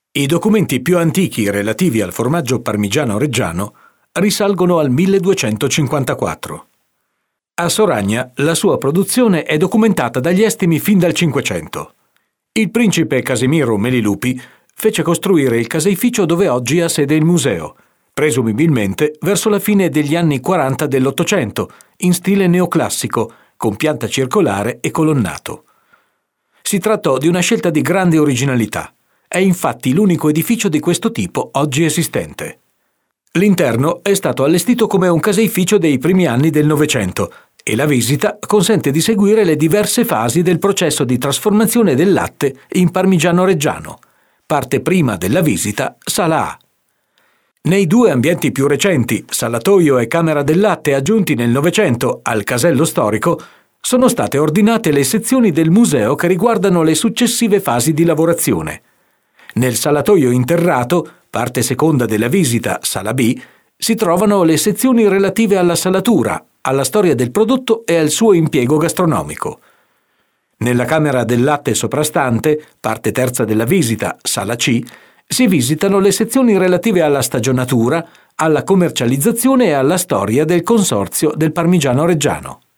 I documenti più antichi relativi al formaggio parmigiano reggiano risalgono al 1254. A Soragna la sua produzione è documentata dagli estimi fin dal Cinquecento. Il principe Casimiro Melilupi fece costruire il caseificio dove oggi ha sede il museo, presumibilmente verso la fine degli anni 40 dell'Ottocento, in stile neoclassico, con pianta circolare e colonnato. Si trattò di una scelta di grande originalità. È infatti l'unico edificio di questo tipo oggi esistente. L'interno è stato allestito come un caseificio dei primi anni del Novecento e la visita consente di seguire le diverse fasi del processo di trasformazione del latte in parmigiano reggiano. Parte prima della visita, sala A. Nei due ambienti più recenti, salatoio e camera del latte aggiunti nel Novecento al casello storico, sono state ordinate le sezioni del museo che riguardano le successive fasi di lavorazione. Nel salatoio interrato, parte seconda della visita, sala B, si trovano le sezioni relative alla salatura, alla storia del prodotto e al suo impiego gastronomico. Nella camera del latte soprastante, parte terza della visita, sala C, si visitano le sezioni relative alla stagionatura, alla commercializzazione e alla storia del consorzio del parmigiano reggiano.